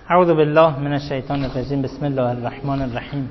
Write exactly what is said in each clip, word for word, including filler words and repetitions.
اعوذ بالله من الشیطان الرجیم. بسم الله الرحمن الرحیم.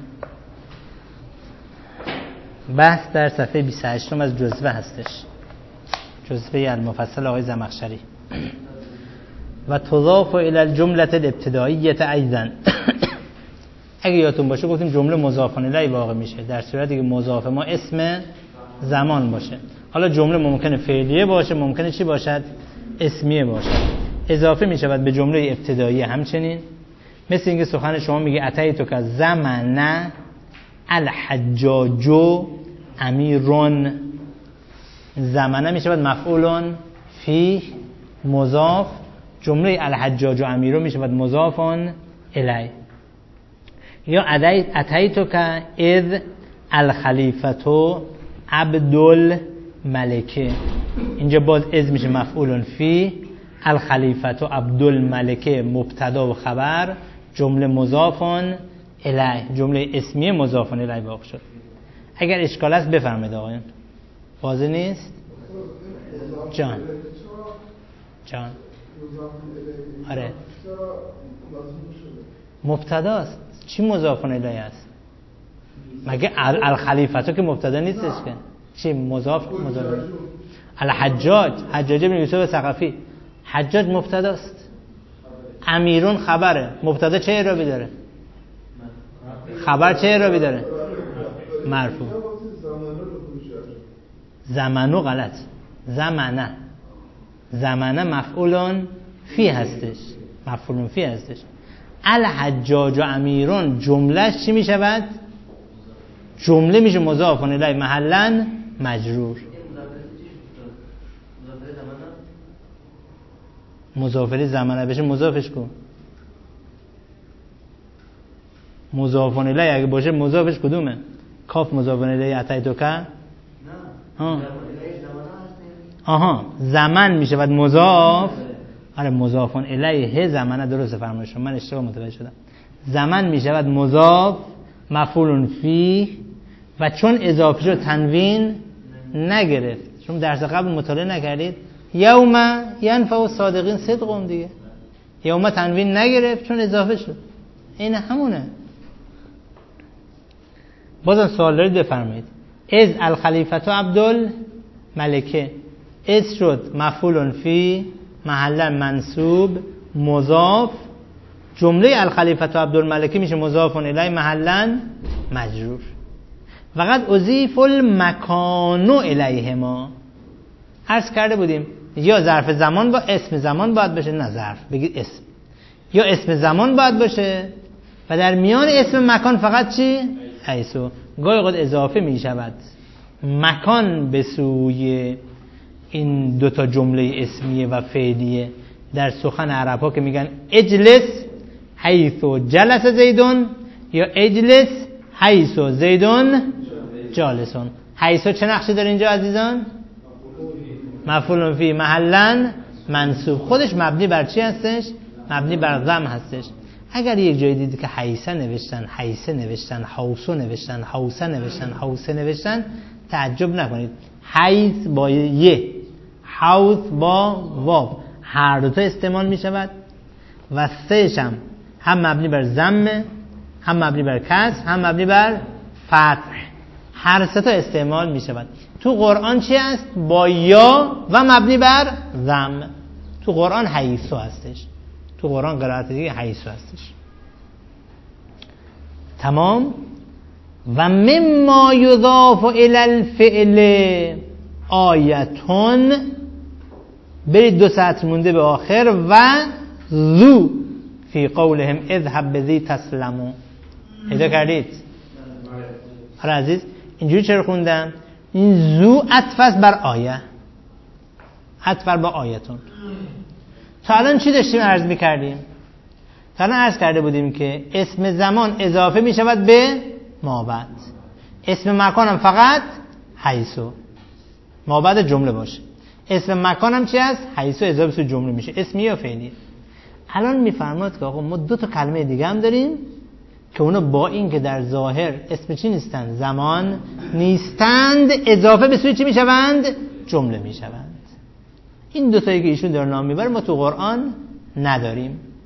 بحث در صفحه بیست و هشت از جزوه هستش، جزوه المفصل آقای زمخشری. و تضاف الى الجمله الابتدائیه ایضا. اگه یادتون باشه گفتیم جمله مضاف الیه واقع میشه در صورتی که مضاف ما اسم زمان باشه. حالا جمله ممکنه فعلیه باشه، ممکنه چی باشد؟ اسمیه باشه. اضافه میشود به جمله ابتدایی. همچنین مثل اینکه سخن شما میگه اتیتو که زمن الحجاج امیرون، زمنه میشود مفعولون فی مضاف، جمله الحجاج امیرون میشود مضافون الی. یا اتیتو که اذ الخلیفتو عبدالملکه، اینجا باز از میشه مفعولون فی، الخلیفه عبدالملکه مبتدا و خبر، جمله مضافون الیه، جمله اسمیه مضافون الیه واقع شد. اگر اشکال است بفرمایید آقایان. واضح نیست؟ جان جان آره مبتداست. چی مضافون الیه است؟ مگه الخلیفه که مبتدا نیستش که؟ چی مضاف مضاف؟ الحجاج، حجاج بن یوسف ثقفی، حجاج مبتداست، امیرون خبره. مبتدا چه اعرابی داره؟ خبر چه اعرابی داره؟ مرفوع. زمنو غلط، زمنه زمنه مفعولون فی هستش، مفعولون فی هستش. الحجاج و امیرون جملهش چی می شود؟ جمله میشه مضاف الیه محلا مجرور. مضافری زمانه بشه مضافش کن. مضاف الیه اگه باشه مضافش کدومه؟ کاف مضاف الیه اتیتو که نه ها آها زمان میشه بعد مضاف. آره مضاف الیه زمانه درسته فرمایش شما، من اشتباه متوجه شدم. زمان میشه بعد مضاف مفعول فی و چون اضافه شد تنوین نگرفت. شما درس قبل مطالعه نکردید؟ یوم ینفع الصادقین صدقهم دیگه، یوم تنوین نگرفت چون اضافه شد. این همونه. بازم سوال دارید بفرمایید. از الخلیفه عبدالملکه، از شد مفعول فی محل منصوب مضاف، جمله الخلیفه عبدالملکه میشه مضاف الیه محلا مجرور. فقط اضیف المکان الیهما. عرض کرده بودیم یا ظرف زمان با اسم زمان باید باشه، نه ظرف بگید اسم، یا اسم زمان باید باشه و در میان اسم مکان فقط چی؟ حیثو. گاهی اوقات اضافه می شود مکان به سوی این دوتا جمله اسمیه و فعلیه در سخن عرب ها که میگن اجلس حیثو جلس زیدون یا اجلس حیثو زیدون جالسون. حیثو چه نقشی داره اینجا عزیزان؟ مفعول فی محلا منصوب. خودش مبنی بر چی هستش؟ مبنی بر ضم هستش. اگر یک جایی دیدی که حیثه نوشتن، حیثه نوشتن، حوسه نوشتن، حوسه نوشتن، حوسه نوشتن، تعجب نکنید. حیث با یه، حوث با واو، هر دو تا استعمال می شود و سهش هم هم مبنی بر ضم، هم مبنی بر کسر، هم مبنی بر فتح. هر سه تا استعمال می شود. تو قرآن چی هست؟ با یا و مبنی بر ضم. تو قرآن حیثو هستش، تو قرآن قرائت دیگه حیثو هستش. تمام. و مما یضاف الی الفعل آیتون، برید دو سطر مونده به آخر. و ذو فی قولهم اذهب بذی تسلمو. پیدا کردید؟ آره عزیز اینجوری چرا خوندم؟ این ذو عطف است بر آیه، عطف بر با آیتون. تا الان چی داشتیم عرض می‌کردیم؟ تا الان عرض کرده بودیم که اسم زمان اضافه می شود به ما بعد، اسم مکان هم فقط حیثو ما بعد جمله باشه. اسم مکان هم چی هست؟ حیثو اضافه سوی جمله میشه، اسمی یا فعلی. الان میفرماد که آقا ما دو تا کلمه دیگه هم داریم که اونا با این که در ظاهر اسم چی نیستند، زمان نیستند، اضافه به سوی چی میشوند؟ جمله میشوند. این دو تایی که ایشون داره نام میبره ما تو قرآن نداریم.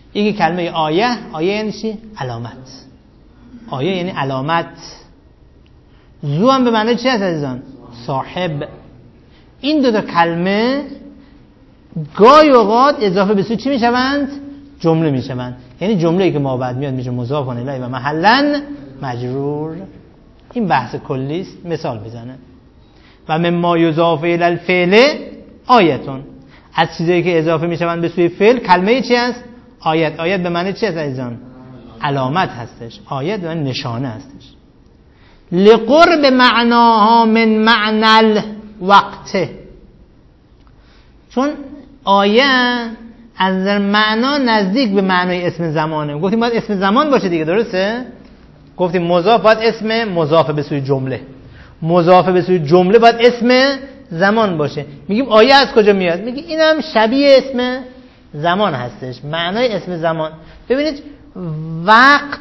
یکی کلمه آیه. آیه یعنی چی؟ علامت. آیه یعنی علامت. ذو هم به معنی چی هست عزیزان؟ صاحب. این دو تا کلمه گاهی اوقات اضافه به سوی چی میشوند؟ جمله میشوند. یعنی جمله‌ای که ما بعد میاد میشه مضاف الیه و محلا مجرور. این بحث کلی است. مثال بزنه. و مما یضاف الی الفعل آیتون. از چیزایی که اضافه میشوند به سوی فعل کلمه چی است؟ آیت. آیت به معنی چی است عزیزان؟ علامت هستش. آیت به معنی نشانه هستش. لقرب معناها من معنى الوقت. چون آیه از معنا نزدیک به معنای اسم زمانه. گفتیم باید اسم زمان باشه دیگه، درسته؟ گفتیم مضاف باید اسم مضاف به سوی جمله، مضاف به سوی جمله باید اسم زمان باشه. میگیم آیه از کجا میاد؟ میگیم اینم شبیه اسم زمان هستش، معنای اسم زمان. ببینید وقت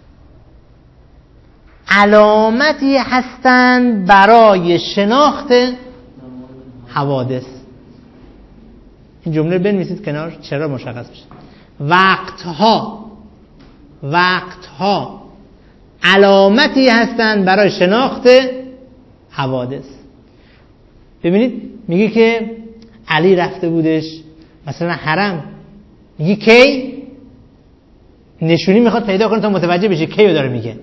علامتی هستند برای شناخت حوادث. این جمله بنویسید کنار چرا مشخص بشه. وقتها وقتها علامتی هستند برای شناخت حوادث. ببینید میگه که علی رفته بودش مثلا حرم، میگه کی؟ نشونی میخواد پیدا کنه تا متوجه بشه کی رو داره میگه.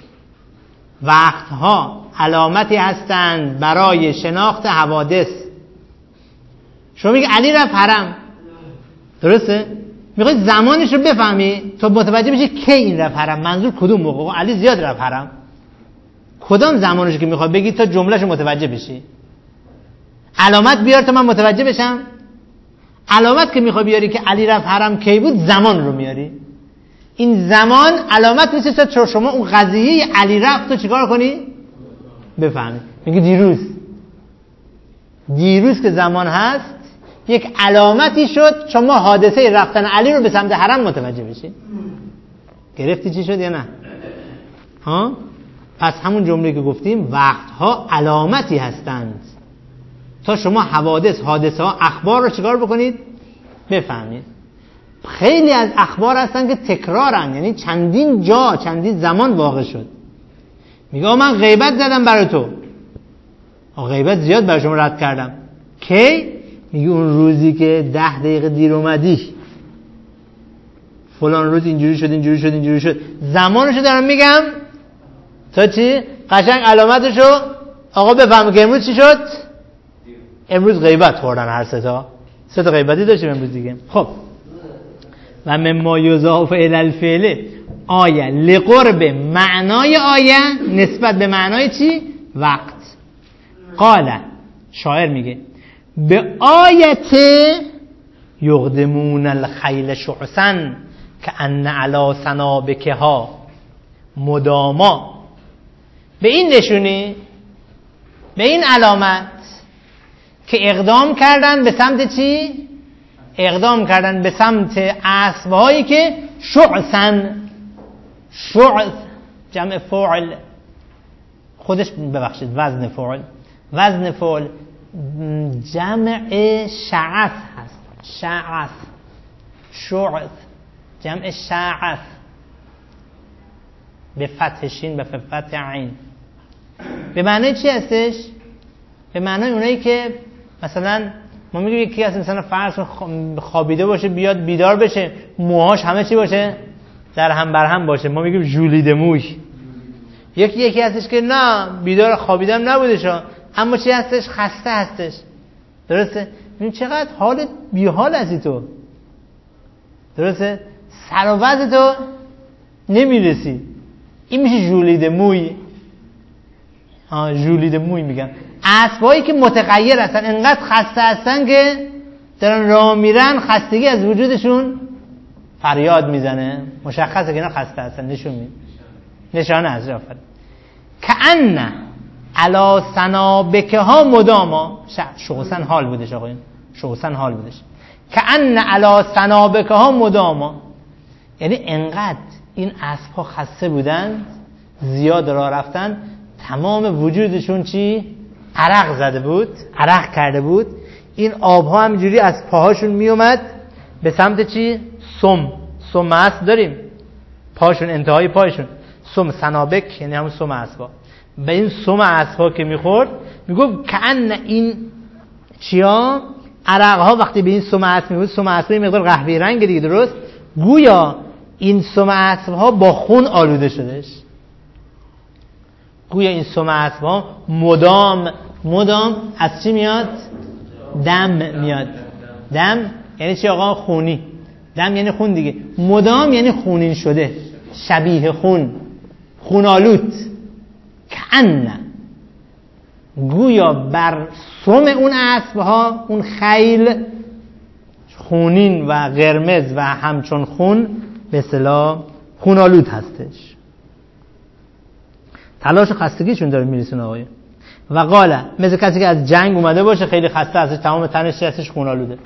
وقتها علامتی هستند برای شناخت حوادث. شما میگه علی رفت حرم، درسته؟ میخوای زمانش رو بفهمی تا متوجه بشی کی این رفت حرم، منظور کدوم موقع. علی زیاد رفت حرم، کدام زمانش که میخوای بگی تا جملهش رو متوجه بشی. علامت بیار تا من متوجه بشم. علامت که میخوای بیاری که علی رفت حرم کی بود، زمان رو میاری. این زمان علامت میشه تا شما اون قضیه علی رفت رو چیکار کنی؟ بفهمی. میگه دیروز دیروز که زمان هست یک علامتی شد شما حادثه رفتن علی رو به سمت حرم متوجه بشی. گرفتی چی شد یا نه؟ ها؟ پس همون جمله که گفتیم وقتها علامتی هستند تا شما حوادث، حادثه ها، اخبار رو چیکار بکنید؟ بفهمید. خیلی از اخبار هستن که تکرارن، یعنی چندین جا چندین زمان واقع شد. میگه من غیبت زدم برای تو، غیبت زیاد برای شما رد کردم. کی؟ میگه اون روزی که ده دقیقه دیر اومدی، فلان روز اینجوری شد اینجوری شد اینجوری شد. زمانشو دارم میگم تا چی؟ قشنگ علامتشو آقا بفهم که امروز چی شد؟ امروز غیبت خوردن هر سه تا سه تا غیبتی داشتیم امروز دیگه. خب و مما یضاف الی الفعل آیه لقرب معنای آیه نسبت به معنای چی؟ وقت. قال شاعر میگه به آیت یقدمون الخیل شعثا کأن علی سنابکها مداما. به این نشونی، به این علامت که اقدام کردن به سمت چی؟ اقدام کردن به سمت اسبهایی که شعثن، شعث جمع فعل، خودش ببخشید وزن فعل، وزن فعل جمع شعث هست. شعث، شعث جمع شعث به فتح شین و فتح عین. به معنی چی هستش؟ به معنی اونایی که مثلا ما میگیم یکی از مثلا فرض خوابیده باشه بیاد بیدار بشه، موهاش همه چی باشه؟ در هم بر هم باشه. ما میگیم ژولیده موی. یکی یکی هستش که نه بیدار خوابیدم نبوده شا، اما چی هستش؟ خسته هستش. درسته؟ ببین چقدر حالت بیحال هستی تو. درسته؟ سر و وضع تو نمیرسی. این میشه ژولیده موی. ها ژولیده موی میگن. اسبایی که متغیر هستن، انقدر خسته هستن که دارن راه میرن خستگی از وجودشون فریاد میزنه. مشخصه که اینا خسته هستن، نشون میده. نشانه از رفت. کأن علی سنابکها مداما. شغسن حال بودش آقایون، شغسن حال بودش. کأن علی سنابکها مداما، یعنی انقدر این اسبها خسته بودن، زیاد راه رفتن، تمام وجودشون چی؟ عرق زده بود، عرق کرده بود. این آبها همینجوری از پاهاشون میومد به سمت چی؟ سم. سم اسب داریم، پاشون انتهای پاشون سم سنابک، یعنی همون سم اسبا. به این سم اسبا که میخورد میگفت کأن این چیا عرقها وقتی به این سم اسب میخورد، سم اسب این مقدار قهوه‌ای رنگ دیگه، درست، گویا این سم اسبها با خون آلوده شدهش. گویا این سم اسبها مدام مدام از چی میاد؟ دم میاد. دم یعنی چی آقا؟ خونی. دم یعنی خون دیگه. مدام یعنی خونین شده، شبیه خون، خونالود. کأن گویا بر سم اون اسبها اون خیل خونین و قرمز و همچون خون به اصطلاح خونالود هستش. تلاش و خستگیشون داره میرسونه آقای. و قاله مثل کسی که از جنگ اومده باشه خیلی خسته هستش، تمام تنش هستش خونالوده.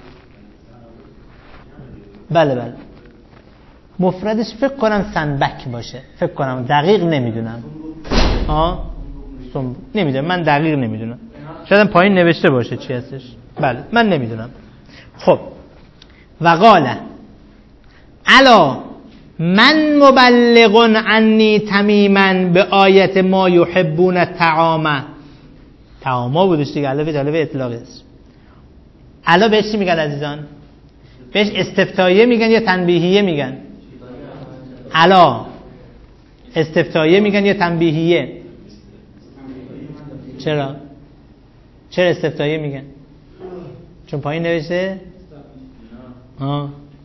بله بله. مفردش فکر کنم سنبک باشه، فکر کنم، دقیق نمیدونم. آه سنب... نمیدونم، من دقیق نمیدونم، شاید پایین نوشته باشه چی هستش. بله من نمیدونم. خب و قاله الا من مبلغ عنی تمیما به آیت ما یحبون الطعام. طعاما بودش دیگه، الف الف اطلاقی است. الا بهش چی میگن عزیزان؟ بهش استفتاییه میگن یا تنبیهیه میگن؟ الا استفتاییه میگن یا تنبیهیه؟ چرا؟ چرا استفتاییه میگن؟ چون پایین نوشته؟ آه.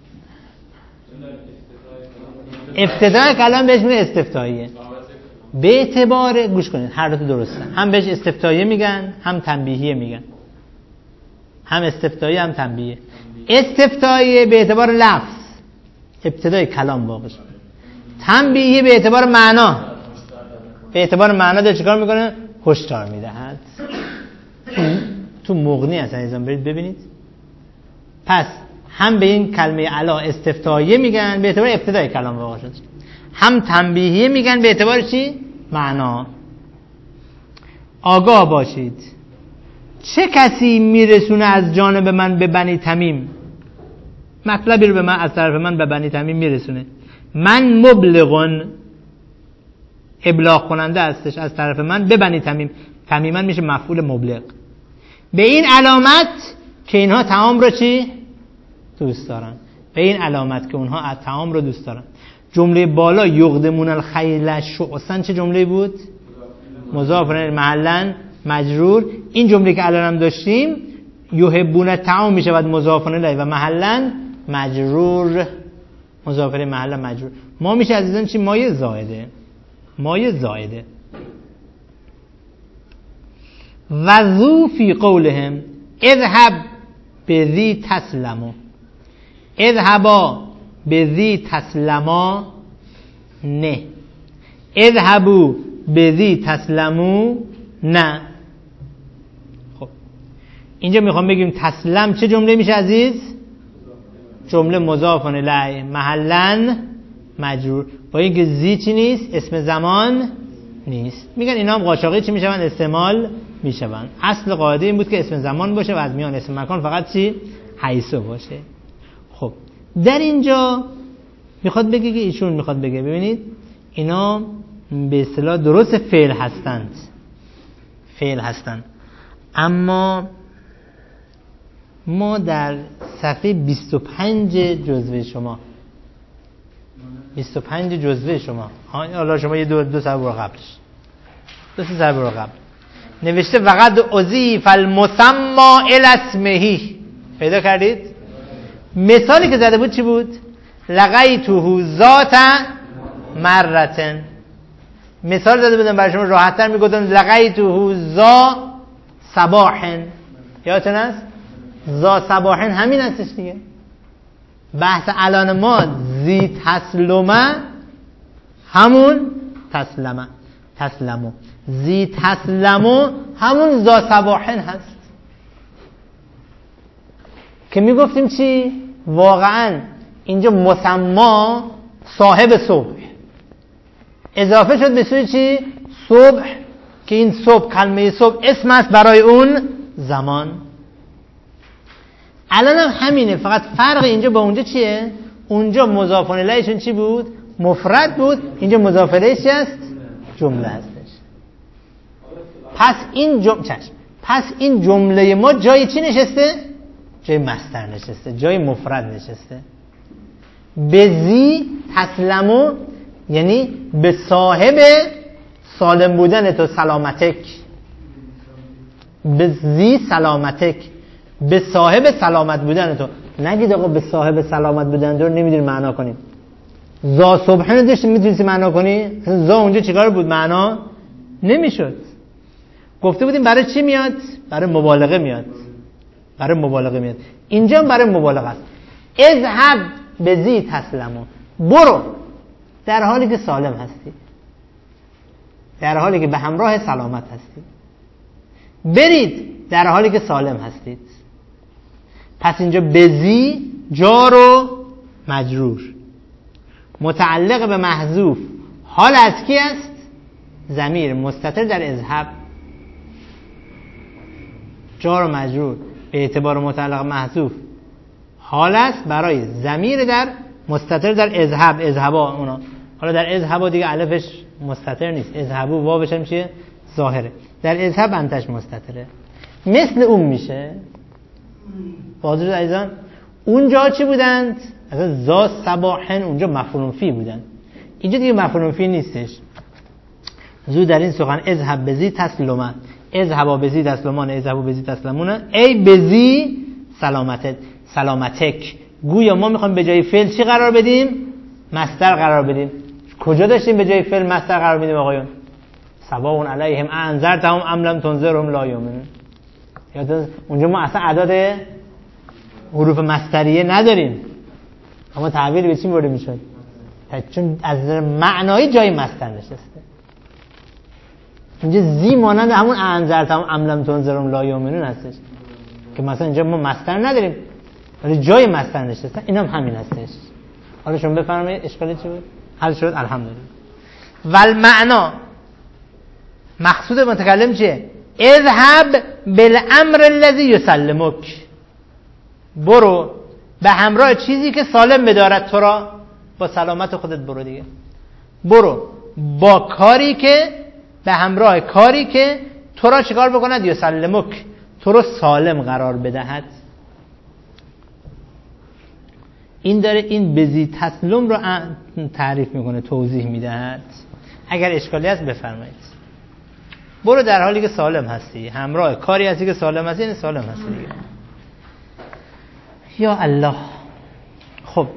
ابتدای کلام بهش میگه استفتاییه. به اعتبار گوش کنید هر دو درسته، هم بهش استفتاییه میگن هم تنبیهیه میگن، هم استفتاییه هم تنبیهیه. استفتاییه به اعتبار لفظ ابتدای کلام واقع شد، تنبیهیه به اعتبار معنا. به اعتبار معنا داره چیکار میکنه؟ هشدار میدهد. تو مغنی هست عزیزان، برید ببینید. پس هم به این کلمه الا استفتاییه میگن به اعتبار ابتدای کلام واقع شد، هم تنبیهیه میگن به اعتبار چی؟ معنا. آگاه باشید چه کسی میرسونه از جانب من به بنی تمیم، مطلبی رو به من از طرف من به بنی تمیم میرسونه. من مبلغون، ابلاغ کننده هستش از طرف من به بنی تمیم. تمیما میشه مفعول مبلغ. به این علامت که اینها طعام رو چی؟ دوست دارن. به این علامت که اونها از طعام رو دوست دارن. جمله بالا یقدمون الخیل شعثا چه جمله بود؟ مضاف الیه محلا مجرور. این جمله که الان هم داشتیم یحبون الطعام میشه بعد مضاف الیه و محلا مجرور. مضاف الیه محلا مجرور. ما میشه عزیزان چی؟ مایه زائده. مایه زائده. و ذو فی قولهم اذهب بذی تسلمو. اذهبا بذی تسلما نه، اذهبو بذی تسلمو نه. خب اینجا میخوام بگیم تسلم چه جمله میشه عزیز؟ جمله مضاف الیه محلا مجرور. با اینکه زی چی نیست؟ اسم زمان نیست. میگن اینا هم قاچاقی چی میشون؟ استعمال میشون. اصل قاعده این بود که اسم زمان باشه و از میان اسم مکان فقط چی؟ حیثو باشه. خب در اینجا میخواد بگه که ایشون میخواد بگه ببینید اینا به اصطلاح درست فعل هستند، فعل هستند، اما ما در صفحه بیست و پنج جزوه شما بیست و پنج جزوه شما حالا شما یه دو دو صفحه برو قبلش دو سه صفحه برو قبل نوشته وقد اضیف المسما الی اسمه. پیدا کردید؟ مثالی که زده بود چی بود؟ لقیته ذات مرتن. مثال زده بودم برای شما راحت‌تر میگفتم لقیته ذا صباحن. یادتون است؟ ذا صباحن همین هستش دیگه. بحث الان ما زی تسلمه همون تسلمه تسلمو، زی تسلمو همون ذا صباحن هست که میگفتیم چی؟ واقعا اینجا مسما صاحب صبح اضافه شد به سوی چی؟ صبح، که این صبح کلمه صبح اسم است برای اون زمان. الان هم همینه، فقط فرق اینجا با اونجا چیه؟ اونجا مضاف الیهشون چی بود؟ مفرد بود. اینجا مضاف الیهش چی است؟ جمله هستش. پس این جمله چشم پس این جمله ما جای چی نشسته؟ جای مصدر نشسته، جای مفرد نشسته. بزی تسلمو یعنی به صاحب سالم بودن تو، سلامتک. بزی سلامتک، به صاحب سلامت بودن تو. نگید آقا به صاحب سلامت بودن تو رو نمیدونی معنا کنیم. زا صبحانه داشتی میتونستی معنا کنی؟ زا اونجا چیکار بود؟ معنا نمیشد. گفته بودیم برای چی میاد؟ برای مبالغه میاد. برای مبالغه میاد. اینجا برای مبالغه است. اذهب بزی تسلمو، برو در حالی که سالم هستی، در حالی که به همراه سلامت هستید. برید در حالی که سالم هستید. پس اینجا بزی جار و مجرور، متعلق به محذوف، حال از کی است؟ ضمیر مستتر در اذهب. جار و مجرور به اعتبار متعلق محذوف حال است برای ضمیر در مستتر در اذهب. اذهبا اونا، حالا در اذهبا دیگه الفش مستتر نیست، اذهبو واوش هم چیه؟ ظاهره. در اذهب انتش مستتره. مثل اون میشه. بازرس عزیزان اونجا چی بودند؟ اصلا زا صباحن اونجا مفعول فی بودند، اینجا دیگه مفعول فی نیستش. زود در این سخن اذهب بزی تسلمه، اذهبا بزی تسلمان، اذهبا بزی تسلمونه، ای بزی سلامتت سلامتک. گویا ما میخوایم به جای فعل چی قرار بدیم؟ مصدر قرار بدیم. کجا داشتیم به جای فعل مصدر قرار بدیم آقایون؟ سواء علیهم انذرتهم ام لم تنذرهم لا یؤمنون. یادتون اونجا ما اصلا اعداد حروف مصدریه نداریم، اما تعبیر به چی برده میشد؟ چون از معنایی جای مصدر نشسته. اینجا زی مانند همون انذرتهم ام لم تنذرهم لا یؤمنون هستش که مثلا اینجا ما مصدر نداریم ولی جای مصدر نشسته. این هم همین هستش. حالا شما بفرمایید اشکالی چی بود؟ حل شد الحمدلله. والمعنا مقصود متکلم چیه؟ اذهب بالامر الذي يسلمك، برو به همراه چیزی که سالم بدارد تو را. با سلامت خودت برو دیگه. برو با کاری که به همراه کاری که تو را چیکار بکند؟ یسلمک، تو رو سالم قرار بدهد. این داره این بزی تسلم رو تعریف میکنه، توضیح میدهد. اگر اشکالی هست بفرمایید. برو در حالی که سالم هستی، همراه کاری هستی که سالم هستی، یعنی سالم هستی دیگه. یا الله. خب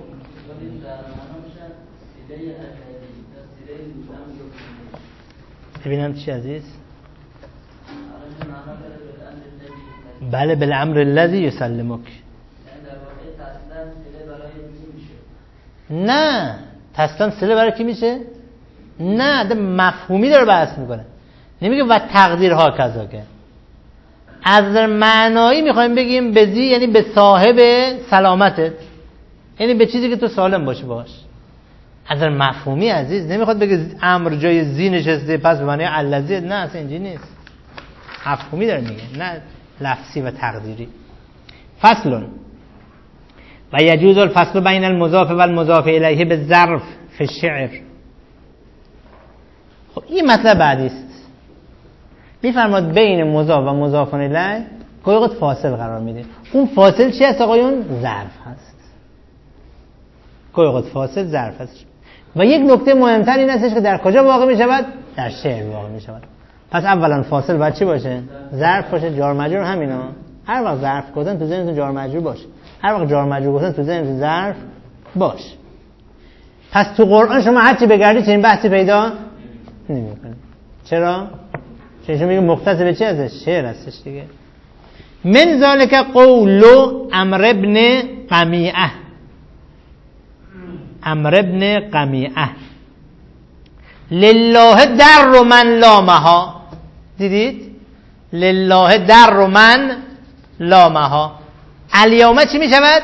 ببینم چی عزیز؟ بله بالامر الذی یسلمک. نه تسلیم سله برای کی میشه؟ نه ده مفهومی داره بحث میکنه، نمیگه و تقدیرها کذا که. از معنایی میخوایم بگیم بزی یعنی به صاحب سلامتت، یعنی به چیزی که تو سالم باشی باش. از مفهومی عزیز نمیخواد بگه امر جای زی نشسته پس به معنی الذی، نه اصلا اینجوری نیست. مفهومی داره میگه، نه لفظی و تقدیری. فصل و یجوز الفصل بین المضاف و المضاف الیه به ظرف فی الشعر. خب این مطلب بعدی است. میفرماد بین مضاف و مضاف الیه گاهی اوقات فاصل قرار میده. اون فاصل چی هست آقایون؟ ظرف هست. گاهی اوقات فاصل ظرف هست. و یک نکته مهمتر این هستش که در کجا واقع میشود؟ در شعر واقع میشود. پس اولا فاصل باید چی باشه؟ ظرف باشه. جار مجرور همینا. هر وقت ظرف گفتن تو ذهنتون جار مجرور باشه، هر وقت جار مجرور گفتن تو ذهنتون ظرف باش. پس تو قرآن شما هر چی بگردی چنین بحثی پیدا نمی‌کنی. چرا؟ چون میگه مختص به چی هستش؟ شعر هستش دیگه. من ذالک قول عمرو ابن قمیعه. عمرو ابن قمیعه لله در من لامها. دیدید؟ لله در من لامها. الیوم چی می شود؟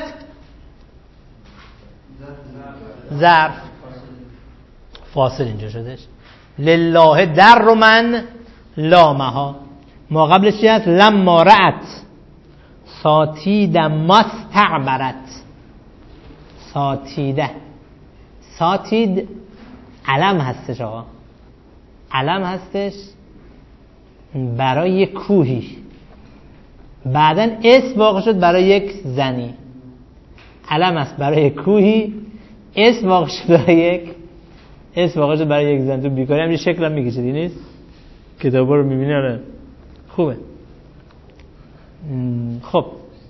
ظرف. فاصل اینجا شدش. لله در من لامها. ما قبلش چی هست؟ لما رأت ساتید مستعبرت. ساتیده. ساتید علم هستش آقا، علم هستش برای یک کوهی، بعدن اسم واقع شد برای یک زنی. علم است برای یک کوهی، اسم واقع شد برای یک اسم واقع شد برای یک زن. تو بیکاری هم یه شکل هم میکشه، دی نیست؟ کتابا رو میبینی. آره خوبه. خب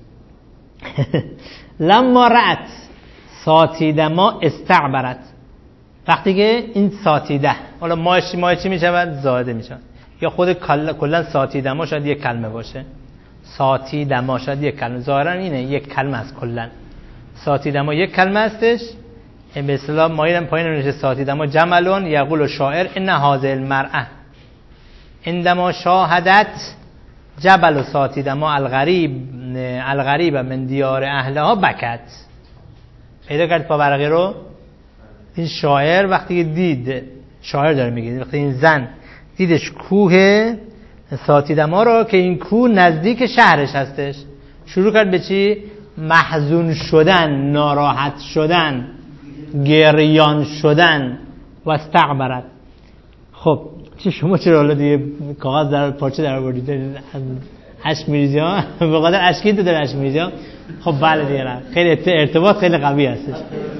لما رأت ساتیده ما استعبرت. وقتی که این ساتیده، حالا ماش ماش چی میشود؟ زاده میشود. یا خود کلا ساتیده ما شاید یک کلمه باشه. ساتیده ما شاید یک کلمه، ظاهرا اینه یک کلمه است. کلا ساتیده ما یک کلمه هستش. به اصطلاح مایلم پایین نوشته ساتیده ما جملون یقول شاعر ان هذه المرأه عندما شاهدت جبل ساتیده ما الغریب الغریب من دیار اهلها بکت. پیدا کرد پاورقی رو. این شاعر وقتی دید، شاعر داره میگه، وقتی این زن دیدش کوه ساتیده ما رو که این کوه نزدیک شهرش هستش، شروع کرد به چی؟ محزون شدن، ناراحت شدن، گریان شدن. و استعبرت. خب چه شما چرا حالا دیگه کاغذ در پارچه در آوردید؟ اشک میریزی ها؟ به قدر اشکی تو داره اشک میریزی ها؟ خب بله دیگه، خیلی ارتباط خیلی قوی هستش.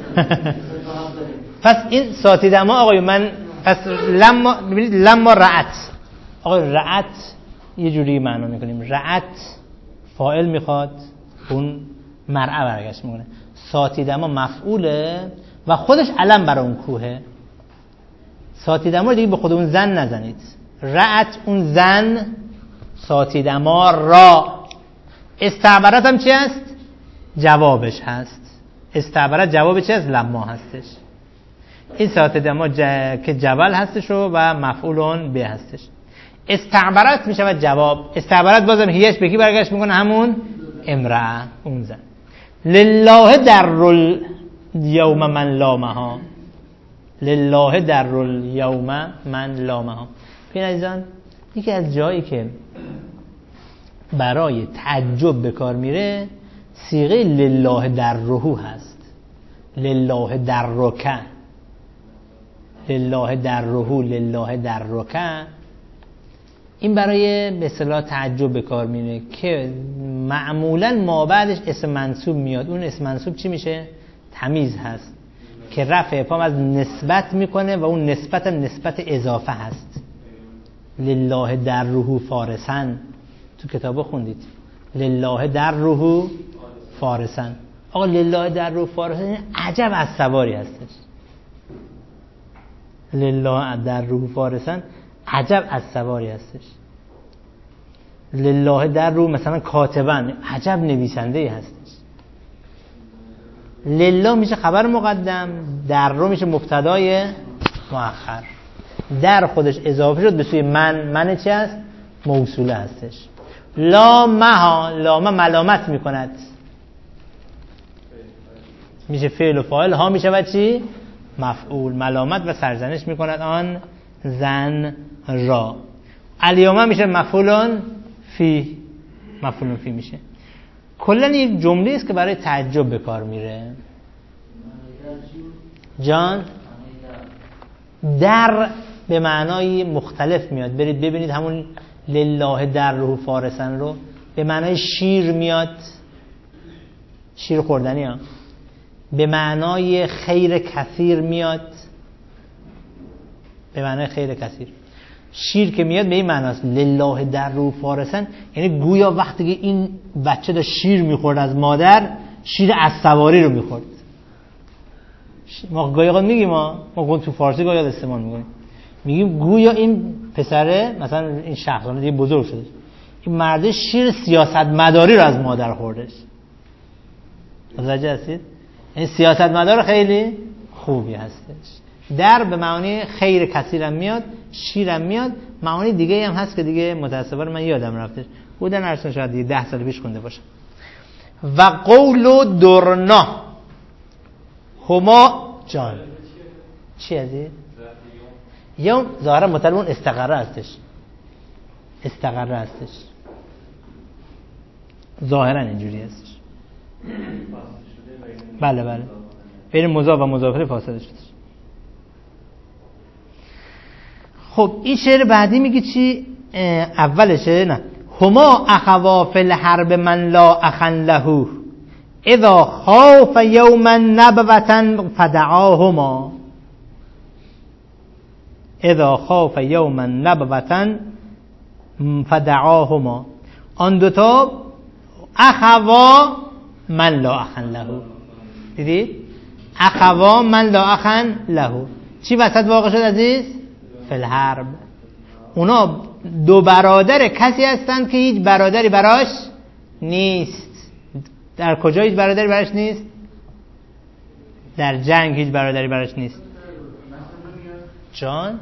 پس این ساتیده ما آقای من، پس لما ببینید لما رأت، آقای رأت یه جوری معنا میکنیم. رأت فاعل میخواد، اون مرعه برگشت میکنه. ساتیده ما مفعوله و خودش علم برای اون کوهه. ساتیده ما دیگه به خود اون زن نزنید. رأت اون زن، ساتیده ما را. استعبرت هم چی هست؟ جوابش هست. استعبرت جوابش چی هست؟ لما هستش. این ساتیده ما ج... که جبل هستش و مفعولون به هستش. استعبرت میشه جواب. استعبرت بازم هیش به کی برگشت میکنه؟ همون امرأه، اون زن. لله در الیوم من لامها. لله در الیوم من لامها. ببین عزیزان، یکی از جایی که برای تعجب به کار میره صیغه لله در رهو هست. لله در رکع، لله در رهو، لله در رکع. این برای به اصطلاح تعجب به کار میره که معمولا ما بعدش اسم منصوب میاد. اون اسم منصوب چی میشه؟ تمیز هست که رفع ابهام از نسبت میکنه و اون نسبت هم نسبت اضافه هست. لله در رهو فارسن، تو کتابا خوندید لله در رهو فارسن. آقا لله در رهو فارسن عجب از سواری هستش. لله در رهو فارسن عجب از سواری هستش. لله در رو مثلا کاتبن، عجب نویسنده هستش. لله میشه خبر مقدم، در رو میشه مبتدای مؤخر. در خودش اضافه شد به سوی من، من چی هست؟ موصوله هستش. لامها، لامه ملامت میکند، میشه فعل و فاعل. ها میشه و چی؟ مفعول. ملامت و سرزنش میکند آن زن را. الیوم میشه مفعولون فی، مفعولون فی میشه. کلا یک جمله است که برای تعجب به کار میره. جان در به معنای مختلف میاد. برید ببینید همون لله در رو فارسن رو به معنای شیر میاد، شیر خوردنی ها. به معنای خیر کثیر میاد، به معنای خیر کثیر. شیر که میاد به این معناست لله در رو فارسن، یعنی گویا وقتی که این بچه داشت شیر میخورد از مادر، شیر اسواری رو میخورد. ما گاهی اوقات میگیم، ما ما تو فارسی گاهی اوقات استعمال میکنیم، میگیم گویا این پسره، مثلا این شخصانه دیگه بزرگ شده، این مرد شیر سیاستمداری رو از مادر خوردش. متوجه هستید؟ این سیاستمدار خیلی خوبی هستش. در به معنی خیر کثیرم میاد، شیرم میاد. معانی دیگه هم هست که دیگه متاسفانه من یادم رفتش. بودن ارسان شاید دیگه ده سال پیش خونده باشم. و قول و درنا هما جان چی هستی؟ یا ظاهرا مطلبون استقره هستش، استقره هستش، ظاهرا اینجوری هستش. بله بله بین مضاف و مضاف الیه فاصله شده. خب این شعر بعدی میگه چی؟ اولشه نه هما اخوا فی الحرب من لا اخا له اذا خاف یوما نبوة فدعاهما اذا خاف یوما نبوة فدعاهما. آن دوتا اخوا من لا اخا له، دیدید؟ اخوا من لا اخا له چی وسط واقع شد عزیز؟ فی الحرب. اونا دو برادر کسی هستند که هیچ برادری براش نیست. در کجا هیچ برادری براش نیست؟ در جنگ هیچ برادری براش نیست. جان؟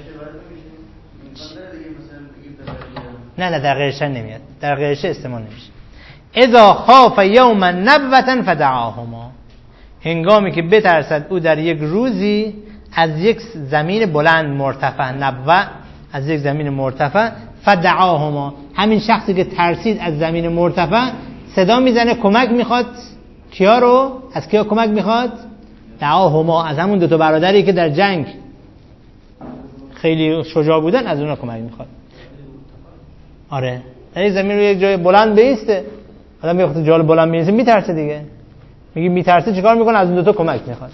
نه نه در غیرشه نمیاد، در غیرشه استعمال نمیشه. اذا خاف یوما نبوة فدعاهما، هنگامی که بترسد او در یک روزی از یک زمین بلند مرتفع، نبوة از یک زمین مرتفع، فدعاهما همین شخصی که ترسید از زمین مرتفع صدا میزنه کمک میخواد. کیا رو؟ از کیا کمک میخواد؟ دعاهما از همون دو تا برادری که در جنگ خیلی شجاع بودن، از اونا کمک میخواد. آره در یک زمین رو یک جای بلند بیسته، آدم میخواد جای بلند بیسته میترسه دیگه، میگه میترسه چیکار میکنه؟ از اون دو تا کمک میخواد.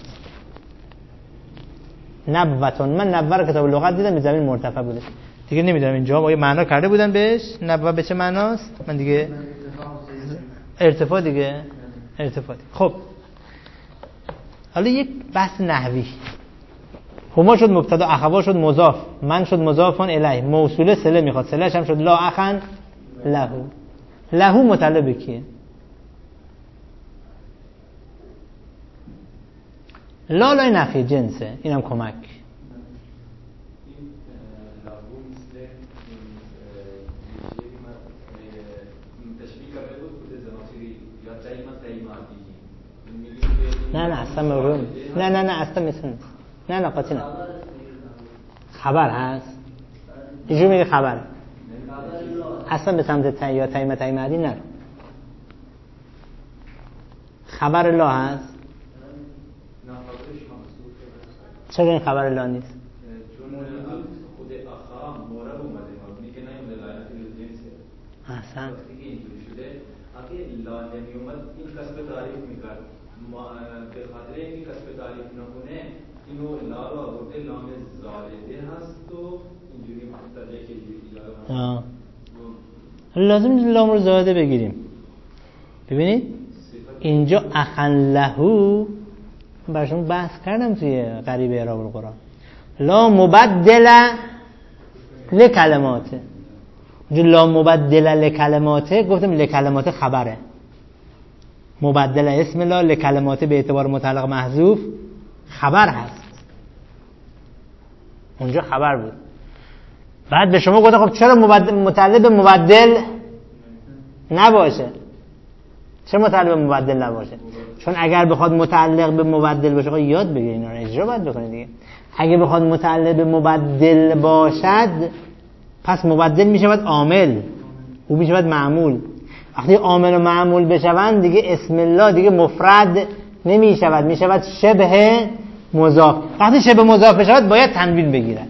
نبوتون، من نبوه رو کتاب لغت دیدم به زمین مرتفع بوده دیگه، نمیدونم اینجا آیا معنا کرده بودن بهش نبوه به چه معناست، من دیگه ارتفاع دیگه ارتفاع دیگه. خب حالا یک بحث نحوی. هما شد مبتدا، اخوا شد مضاف، من شد مضافان الیه، موصوله صله میخواد، صلهش هم شد لا اخن له. له متعلق به کیه؟ لا لای نفی جنسه، اینم کمک. نه نه اصلا مهم نه نه نه اصلا مثل نه نه قاطی نه خبر هست اینجور میگه خبر اصلا به سمت تا یا تایمه تایمه عدی نه خبر لا هست. چرا این خبر لا نیست؟ چون خود اخا مورب اومده میگه نیومده لعنت الجنسه. احسن. دیگه اینجوری شده اگه لا نمیومد این کسب تعریف میکرد، به خاطر اینکه کسب تعریف نکنه اینو لا رو آورده لام زائده هست و اینجوری مقتضی که دیگه لازم لام رو زائده بگیریم. ببینید اینجا اخن لهو برشون بحث کردم توی قریب اعراب القرآن. لا مبدل لکلماته، اینجا لا مبدل لکلماته گفتم لکلماته خبره، مبدل اسم لا لکلماته به اعتبار متعلق محذوف خبر هست، اونجا خبر بود. بعد به شما گفتم خب چرا متعلق به مبدل نباشه؟ چرا متعلق به مبدل نباشه؟ چون اگر بخواد متعلق به مبدل باشه خب یاد بگیرید اینا رو اجرا باید بکنید دیگه. اگه بخواد متعلق به مبدل باشد پس مبدل میشود عامل، او میشود معمول. وقتی عامل و معمول بشوند دیگه اسم الله دیگه مفرد نمیشود، میشود شبه مضاف. وقتی شبه مضاف بشود باید تنوین بگیرد،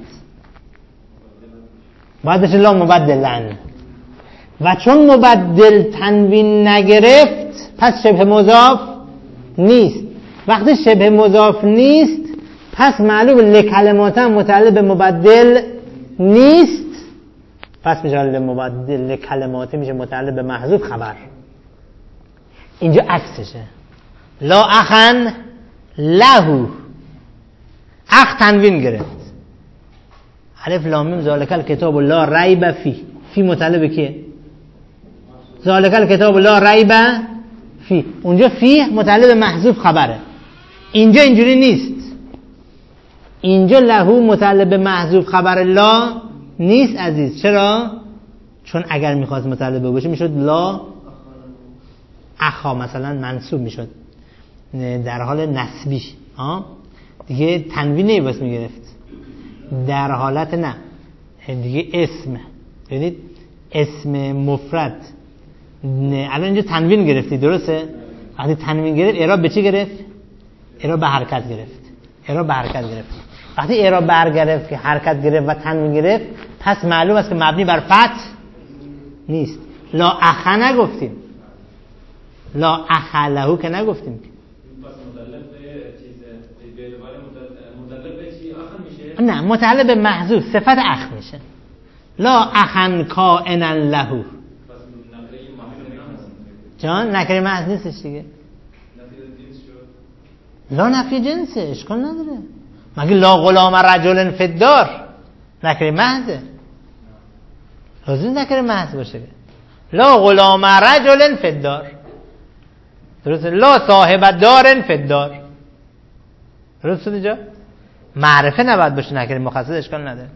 باید بشه لا مبدلن، و چون مبدل تنوین نگرفت پس شبه مضاف نیست. وقتی شبه مضاف نیست پس معلوم لکلمات هم متعلق به مبدل نیست، پس میشه لمبدل لکلمات میشه متعلق به محذوف خبر. اینجا عکسشه، لا اخن لهو، اخ تنوین گرفت، الف لام میم ذالک الکتاب لا ریب فی، فی متعلق به کیه؟ ذالک الکتاب لا ریب فی، اونجا فی متعلق به محذوف خبره. اینجا اینجوری نیست، اینجا لهو متعلق به محذوف خبر لا نیست عزیز. چرا؟ چون اگر میخواست متعلق به باشه میشد لا اخا مثلا منصوب میشد در حال نسبی ها دیگه، تنوین نمیباس میگرفت. در حالت نه دیگه اسم، ببینید اسم مفرد الان اینجا تنوین گرفتی، درسته؟ وقتی تنوین گرفت اعراب به چی گرفت؟ اعراب به حرکت گرفت. اعراب به حرکت گرفت. وقتی اعراب برگرفت که حرکت گرفت و تنوین گرفت، پس معلوم است که مبنی بر فتح نیست. لا اخ نگفتیم، لا اخ له که نگفتیم. پس مدلل به چیز به اعتبار مدلل به چی اخ میشه؟ نه، متعلق به محذوف صفت اخ میشه. لا اخن کائنا له. پس نکره محذوف هست. جان نکره محذ نیستش دیگه. نفی جنس شد. لا نفی جنسه، اشکال نداره. مگه لا غلام رجل فی الدار نکره محضه؟ لازم نکره محض باشه. لا غلام رجل فی الدار، درسته؟ لا صاحب دار فی الدار، درسته اینجا؟ معرفه نباید باشه، نکره مخصص، اشکال نداره.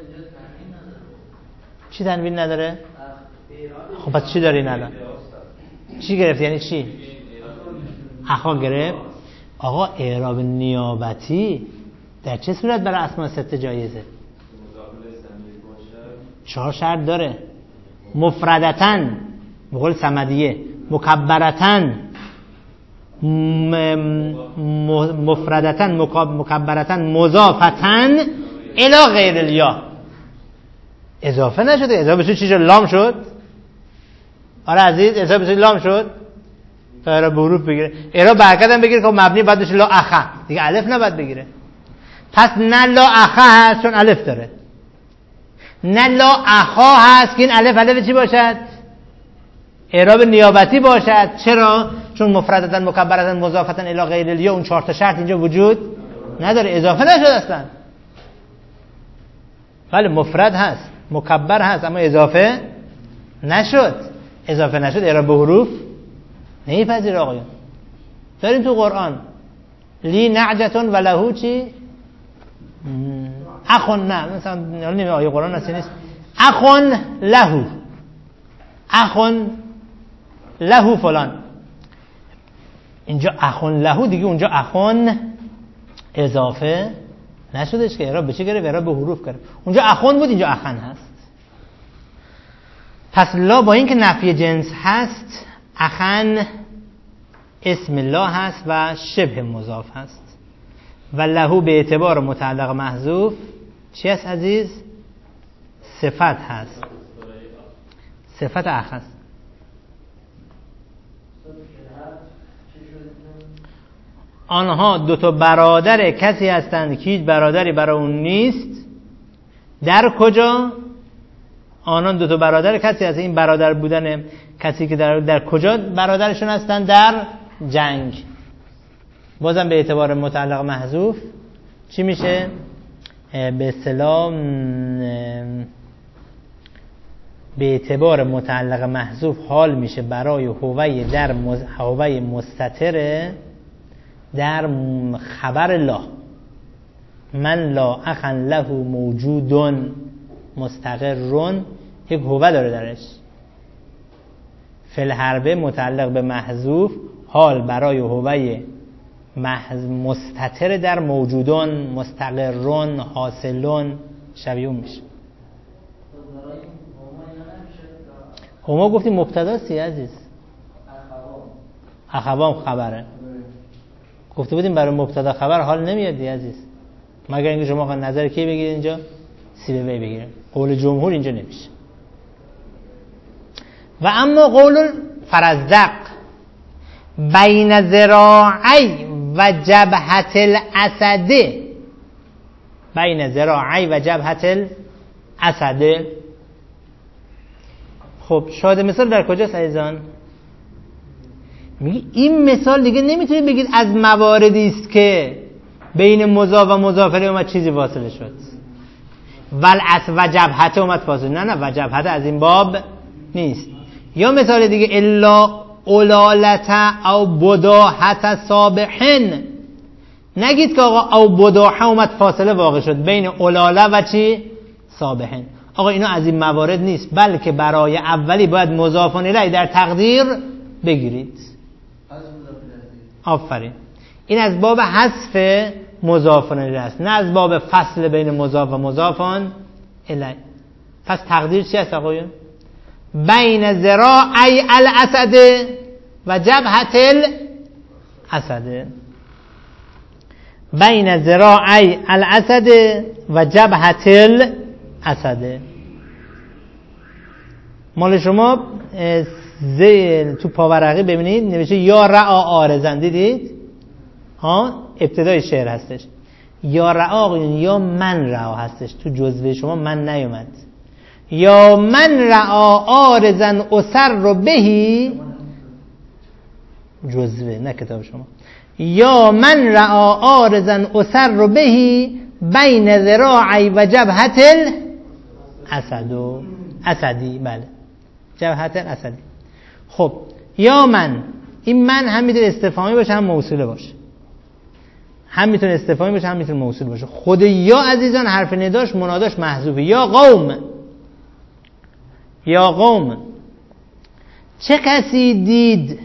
چی تنوین نداره؟ خب پس چی داری الان؟ چی گرفت؟ یعنی چی؟ اخا گرفت. آقا اعراب نیابتی در چه صورت برای اسماء سته جایزه؟ چهار شرط داره. مفردتن به قول صمدیه، مکبرتن مفردتن مکبرتن مضافتن الی غیر الیا. اضافه نشده. اضافه شد چی شد؟ لام شد. آره عزیز، اضافه شد لام شد. تا اعراب به حروف بگیره. اعراب برکت هم بگیره که مبنی بعد بشه لا اخ، دیگه الف نباید بگیره. پس نه لا اخ هست چون الف داره، نه لا اخا هست که این الف الف چی باشد؟ اعراب نیابتی باشد. چرا؟ چون مفردتن مکبرتن مضافتن الی غیر الیا، اون چهار تا شرط اینجا وجود نداره، اضافه نشد اصلا. ولی مفرد هست، مکبر هست، اما اضافه نشد. اضافه نشد اعراب به حروف نمیپذیره آقایون. داریم تو قرآن لی نعجتون و لهو چی؟ اخون، نه مثلا نمیشه آیه قرآن اصلا نیست. اخون لهو، اخون لهو فلان. اینجا اخون لهو دیگه، اونجا اخون اضافه نشدش که. اعراب به چی گرفت؟ اعراب به حروف گرفت. اونجا اخون بود، اینجا اخن هست. پس لا با این که نفی جنس هست، اخن اسم لا هست و شبه مضاف هست. و لهو به اعتبار متعلق محذوف چی هست عزیز؟ صفت هست، صفت اخ هست. آنها دو تا برادر کسی هستند که هیچ برادری برای اون نیست. در کجا؟ آنان دو تا برادر کسی هستند. این برادر بودن کسی که در, در کجا برادرشون هستند؟ در جنگ. بازم به اعتبار متعلق محذوف چی میشه؟ به اصطلاح به اعتبار متعلق محذوف حال میشه برای هوی در مز... هوی مستتر در خبر لا. من لا اخن له موجودون مستقرون، یک هوه داره درش. فل حربه متعلق به محذوف حال برای هوی محض مستتر در موجودون مستقرون حاصلون شبیون میشه. هما گفتیم مبتداست عزیز. اخوام خبره. گفته بودیم برای مبتدا خبر حال نمیاد دی عزیز، مگر اینکه شما نظر کی بگیرید اینجا؟ سیبوی بگیرید. قول جمهور اینجا نمیشه. و اما قول فرزدق بین ذراعی و جبهت الاسد، بین ذراعی و جبهت الاسد. خب شاهد مثال در کجاست عزیزان؟ میگه این مثال دیگه نمیتونید بگید از مواردی است که بین مضاف و مضاف الیه اومد چیزی واصله شد. ولعس و جبهت اومد فاصله. نه نه، و جبهت از این باب نیست. یا مثال دیگه الا اولالت او بداحت صابحن، نگید که آقا او بداحه اومد فاصله واقع شد بین اولاله و چی؟ صابحن. آقا اینا از این موارد نیست، بلکه برای اولی باید مضاف الیه در تقدیر بگیرید. آفرین. این از باب حذف مضاف الیه است، نه از باب فصل بین مضاف و مضاف الیه. پس تقدیر چی است آقایون؟ بین ذراعی الاسد و جبهت الاسد. بین ذراعی الاسد و جبهت الاسد. مال شما زی تو پاورقی ببینید نوشته یا رعا آرزن، دیدید؟ ها ابتدای شعر هستش. یا رعا یا من رعا هستش، تو جزوه شما من نیومد. یا من رعا آرزن اسر رو بهی، جزوه نه کتاب شما. یا من رعا آرزن اسر رو بهی بین ذراعی و جبهت الاسد. اسدی، بله جبهت الاسدی. خب یا من، این من هم میتونه استفهامی باشه هم موصوله باشه، هم میتونه استفهامی باشه هم میتونه موصول باشه. خود یا عزیزان حرف نداش مناداش محذوفه. یا قوم، یا قوم چه کسی دید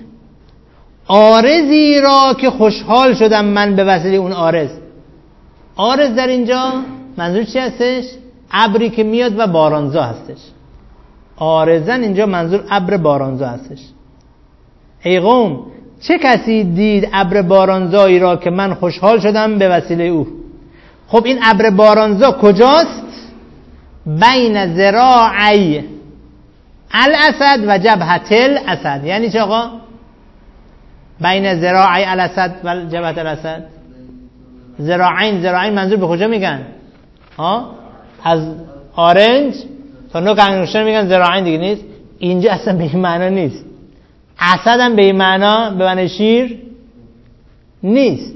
عارضی را که خوشحال شدم من به وسیله اون عارض. عارض در اینجا منظور چی هستش؟ ابری که میاد و بارانزا هستش. عارضن اینجا منظور ابر بارانزا هستش. ای قوم چه کسی دید ابر بارانزایی را که من خوشحال شدم به وسیله او. خب این ابر بارانزا کجاست؟ بین ذراعی الاسد و جبهت الاسد. یعنی چه آقا؟ بین ذراعی الاسد و جبهت الاسد. ذراعین، ذراعین منظور به کجا میگن؟ ها؟ از آرنج تا نوک انگشتر میگن ذراعین دیگه نیست. اینجا اصلا به این معنا نیست. اسد هم به این معنا به معنی شیر نیست.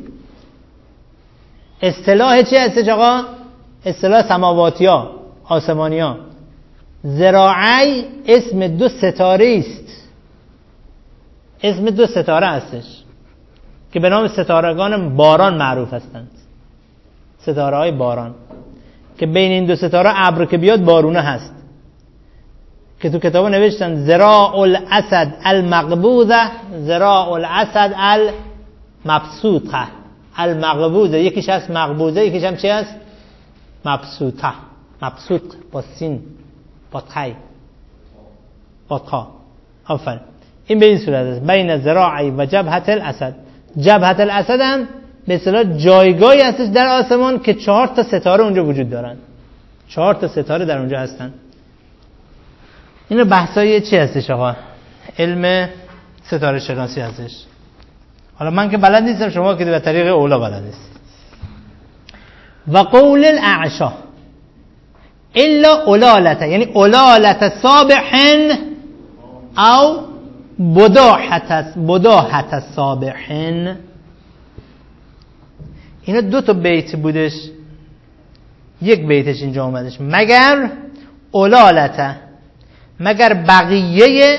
اصطلاح چی هستش آقا؟ اصطلاح سماواتی ها، آسمانی ها. ذراعی اسم دو ستاره است، اسم دو ستاره هستش که به نام ستارگان باران معروف هستند. ستاره های باران که بین این دو ستاره ابر که بیاد بارونه هست، که تو کتابا نوشتن ذراع الاسد المقبوضه، ذراع الاسد المبسوطه. المقبوضه یکیش هست مقبوضه، یکیش هم چی هست؟ مبسوطه. مبسوط با سین، با تای، با تا. آفرین. این به این صورت است. بین ذراعی و جبهت الاسد. جبهت الاسد هم به اصطلاح جایگاهی هستش در آسمان که چهار تا ستاره اونجا وجود دارن. چهار تا ستاره در اونجا هستن. این بحثای چی هستش آقا؟ علم ستاره شناسی هستش. حالا من که بلد نیستم، شما که به طریق اولا بلد نیست. و قول الاعشا الا اولالته، یعنی اولالته صابحن او بداحت بداحت صابحن. اینا دو تا بیت بودش، یک بیتش اینجا اومدش. مگر اولالته، مگر بقیه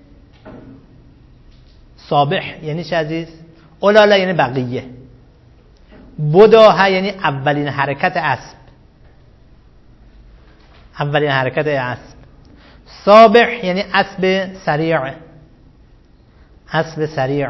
صابح یعنی چه عزیز؟ اولاله یعنی بقیه. بداحه یعنی اولین حرکت اسب، اولین حرکت اسب. صابح یعنی اسب سریع، اسب سریع.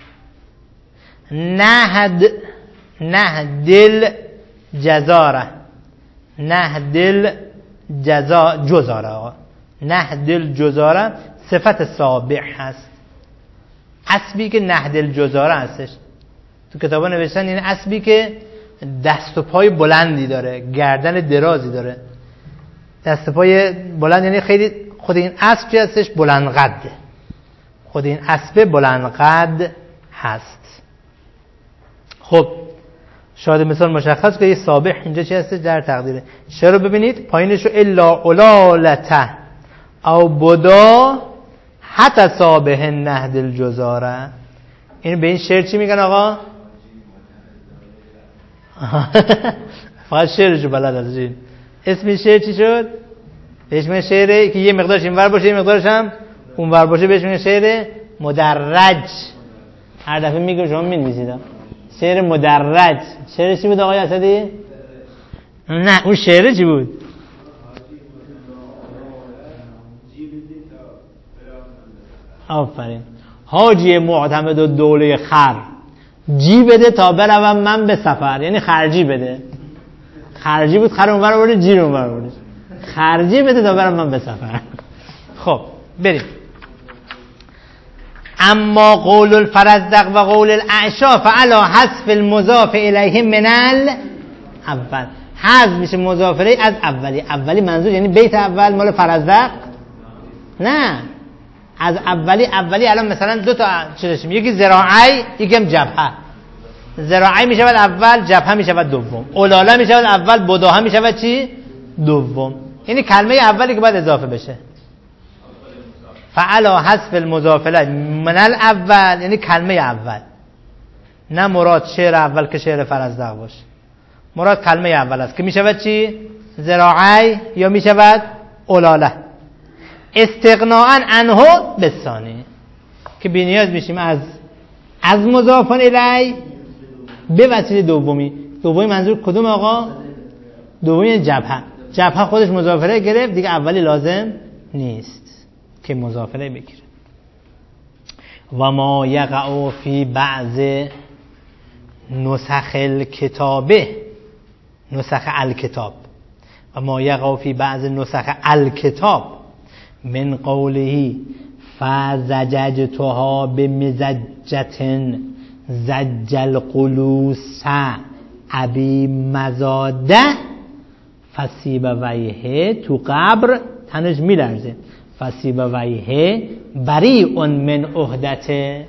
نهد، نهدل جزاره، نهدل جزا جزاره آقا. نهدل جزاره صفت صابح هست. اسبی که نهدل جزاره هستش تو کتابا نوشتن این اسبی که دست و پای بلندی داره، گردن درازی داره. دست و پای بلند یعنی خیلی، خود این اسب چی هستش؟ بلند قده. خود این اسب بلند قد هست. خب شاید مثال مشخص که یه صابح اینجا چی هستش در تقدیره. چرا ببینید پایینشو الا اولالته او بدا حتی صابح نهدل جزاره. این به این شعر چی میگن آقا؟ فقط شعرشو بلد از این. اسم شعر چی شد؟ بهش میگن شعره که یه مقدارش این ور باشه یه مقدارش هم اون ور باشه، بهش میگن شعر مدرج. هر دفعه میگم شما می‌نویسید شعر مدرج. شعر چی بود آقای اسدی؟ نه اون شعر چی بود؟ آفرین. حاجی معتمد و دوله خر جی بده تا بروم من به سفر. یعنی خرجی بده. خرجی بود، خر اونور آورد، جی رو اونور آورد. خرجی بده تا برم من به سفر. خب بریم. اما قول الفرزدق و قول الاعشا فعلا حذف المضاف الیه من الاول، حذف میشه مضاف الیه از اولی. اولی منظور یعنی بیت اول مال فرزدق؟ نه، از اولی. اولی الان مثلا دو تا چی داشتیم، یکی ذراعی یکی هم جبهه. ذراعی میشود اول، جبهه میشود دوم. اولاله میشود اول، بداهه میشود چی؟ دوم. یعنی کلمه اولی که باید اضافه بشه. فعلا حذف المضاف الیه من الاول یعنی کلمه اول، نه مراد شعر اول که شعر فرزدق باشه. مراد کلمه اول است که میشود چی؟ ذراعی یا میشود اولاله. استغناء عنه بثانی، که بی‌نیاز میشیم از از مضاف الیه به وسیله دومی. دومی منظور کدوم آقا؟ دومی جبهه. جبهه خودش مضاف الیه گرفت دیگه، اولی لازم نیست که مضاف الیه بگیره. و ما یقع فی بعض نسخ الکتابه، نسخ الکتاب، و ما یقع فی بعض نسخ الکتاب من قوله فزججتها بمزجة زج القلوس ابی مزاده فسیب ویه، تو قبر تنش میلرزه، فسیب ویه بریء من عهدته.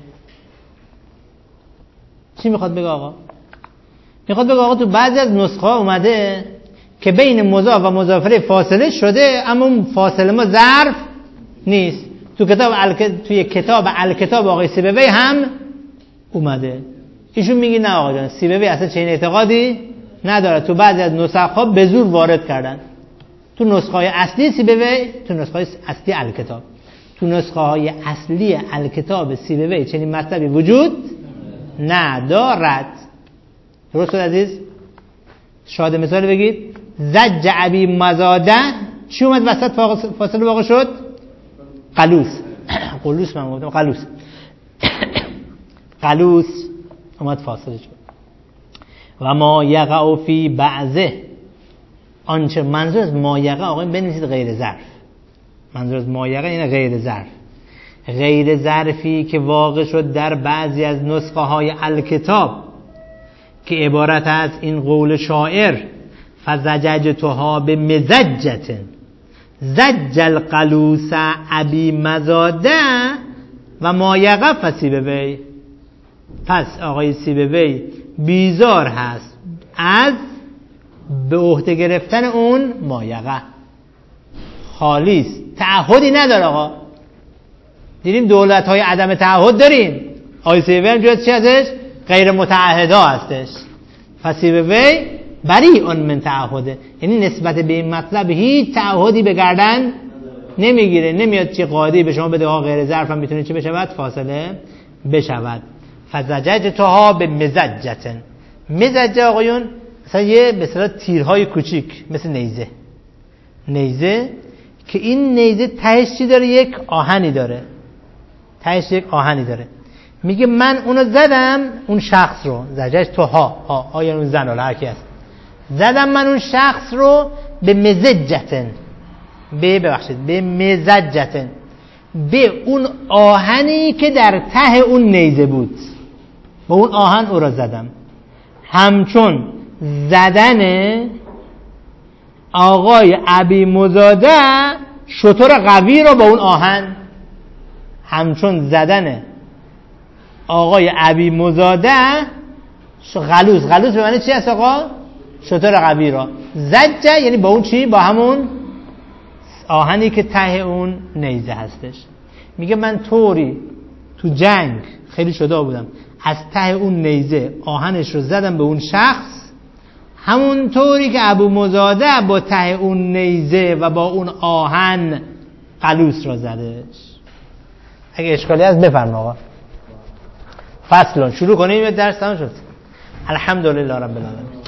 چی میخواد بگه آقا؟ میخواد بگه آقا تو بعضی از نسخه ها اومده که بین مضاف و مضاف الیه فاصله شده، اما اون فاصله ما ظرف نیست. تو کتاب الک... توی کتاب الکتاب آقای سیبوی هم اومده. ایشون میگه نه آقا جان، سیبوی اصلا چنین اعتقادی نداره، تو بعضی از نسخ ها به زور وارد کردن. تو نسخه های اصلی سیبوی، تو نسخه های اصلی الکتاب، تو نسخه های اصلی الکتاب سیبوی چنین مطلبی وجود ندارد. درست شد عزیز؟ شاهد مثال بگید. زج ابی مزاده چی اومد وسط فاصله واقع شد؟ قلوس. قلوس من گفتم قلوس. قلوس اومد فاصله شد. و ما یقع فی بعضه، آنچه منظور از ما یقع آقا بنویسید غیر ظرف. منظور از ما یقع اینه غیر ظرف. غیر ظرفی که واقع شد در بعضی از نسخه های الکتاب که عبارت از این قول شاعر فزججتها بمزجة زج القلوس ابی مزاده و ما یقع فسیبوی. پس آقای سیبوی بیزار هست از به عهده گرفتن اون ما یقع، خالیست، تعهدی نداره. آقا دیدیم دولت های عدم تعهد داریم، آقای سیبوی هم جز چی ازش؟ غیر متعهده هستش. فسیبوی بریء من تعهده، یعنی نسبت به این مطلب هیچ تعهدی به گردن نمیگیره. نمیاد چی قاضی به شما بده آقا غیر ظرف هم میتونه چی بشود؟ فاصله بشود. فزججتها بمزجة. مزجه آقایون مثلا یه مثلا تیرهای کوچیک مثل نیزه، نیزه که این نیزه تهش چی داره؟ یک آهنی داره، تهش یک آهنی داره. میگه من اونو زدم، اون شخص رو زجج تو ها ها آیا اون زن ولا هر کی است، زدم من اون شخص رو به مزجتن، به ببخشید به مزجتن، به اون آهنی که در ته اون نیزه بود، با اون آهن او را زدم. همچون زدن آقای ابی مزاده شتر قوی رو با اون آهن، همچون زدن آقای ابی مزاده غلوس. غلوس به معنی چی هست آقا؟ شتر قوی را. زجه یعنی با اون چی؟ با همون آهنی که ته اون نیزه هستش. میگه من طوری تو جنگ خیلی شده بودم، از ته اون نیزه آهنش رو زدم به اون شخص، همون طوری که ابو مزاده با ته اون نیزه و با اون آهن قلوس را زدش. اگه اشکالی هست بفرما آقا. فصلون شروع کنیم درس تمام شد. الحمدلله رب العالمین.